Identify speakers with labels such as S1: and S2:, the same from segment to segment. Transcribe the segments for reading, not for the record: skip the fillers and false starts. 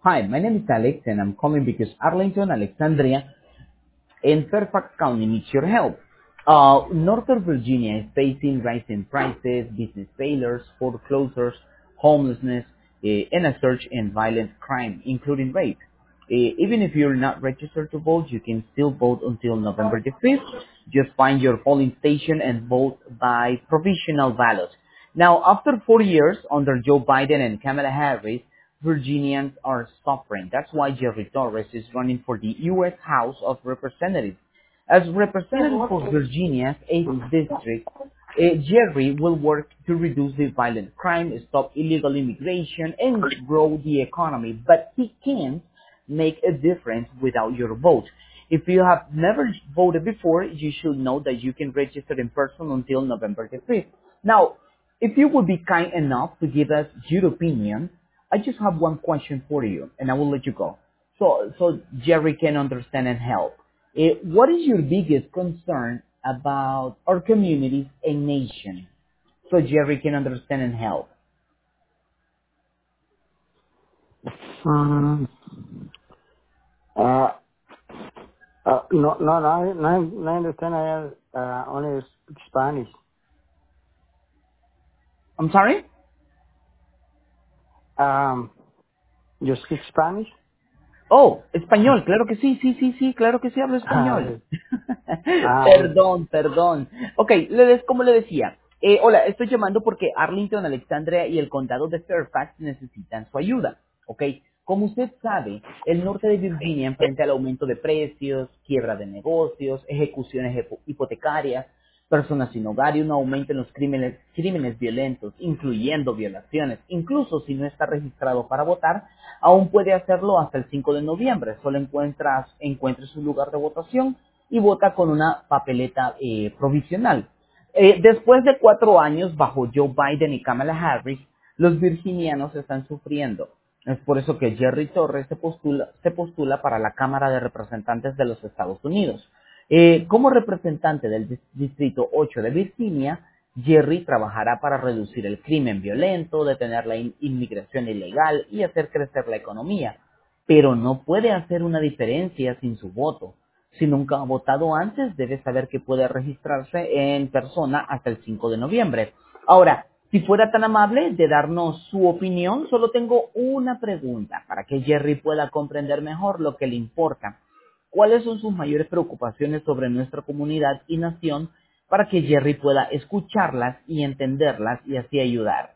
S1: Hi, my name is Alex, and I'm calling because Arlington, Alexandria, and Fairfax County needs your help. Northern Virginia is facing rising prices, business failures, foreclosures, homelessness, and a surge in violent crime, including rape. Even if you're not registered to vote, you can still vote until November the 5th. Just find your polling station and vote by provisional ballot. Now, after 4 years under Joe Biden and Kamala Harris, Virginians are suffering. That's why Jerry Torres is running for the U.S. House of Representatives. As representative for Virginia's 8th district, Jerry will work to reduce the violent crime, stop illegal immigration, and grow the economy. But he can't make a difference without your vote. If you have never voted before, you should know that you can register in person until November the 5th. Now, if you would be kind enough to give us your opinion, I just have one question for you, and I will let you go. So Jerry can understand and help. What is your biggest concern about our communities and nation? So Jerry can understand and help.
S2: Mm, uh, no, I understand. I only speak Spanish.
S1: I'm sorry?
S2: You speak Spanish?
S1: Oh, español, claro que sí, sí, claro que sí hablo español.
S2: Ah, okay.
S1: Perdón. Ok, como le decía, hola, estoy llamando porque Arlington, Alexandria y el condado de Fairfax necesitan su ayuda. Ok, como usted sabe, el norte de Virginia enfrenta el aumento de precios, quiebra de negocios, ejecuciones hipotecarias, personas sin hogar y un aumento en los crímenes violentos, incluyendo violaciones. Incluso si no está registrado para votar, aún puede hacerlo hasta el 5 de noviembre. Solo encuentre su lugar de votación y vota con una papeleta provisional. Después de 4 años bajo Joe Biden y Kamala Harris, los virginianos están sufriendo. Es por eso que Jerry Torres se postula para la Cámara de Representantes de los Estados Unidos. Como representante del Distrito 8 de Virginia, Jerry trabajará para reducir el crimen violento, detener la inmigración ilegal y hacer crecer la economía. Pero no puede hacer una diferencia sin su voto. Si nunca ha votado antes, debe saber que puede registrarse en persona hasta el 5 de noviembre. Ahora, si fuera tan amable de darnos su opinión, solo tengo una pregunta para que Jerry pueda comprender mejor lo que le importa. ¿Cuáles son sus mayores preocupaciones sobre nuestra comunidad y nación para que Jerry pueda escucharlas y entenderlas y así ayudar?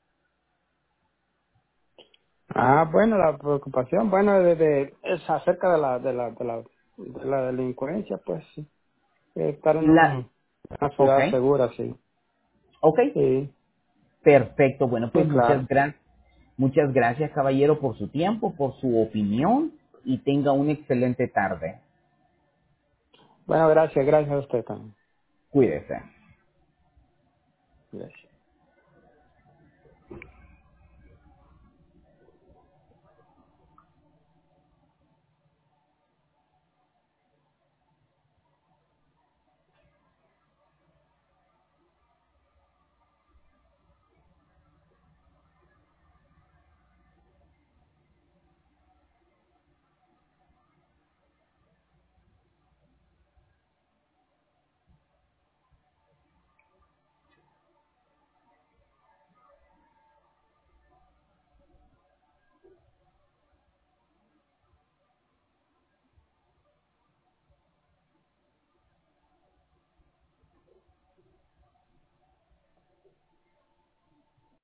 S2: Bueno, la preocupación, bueno, es acerca de la delincuencia, pues, sí. Estar en
S1: La,
S2: una
S1: ok,
S2: ciudad segura, sí.
S1: ok,
S2: Sí,
S1: perfecto. Bueno, pues
S2: sí, claro.
S1: muchas gracias, caballero, por su tiempo, por su opinión y tenga una excelente tarde.
S2: Bueno, gracias a usted también.
S1: Cuídese.
S2: Gracias.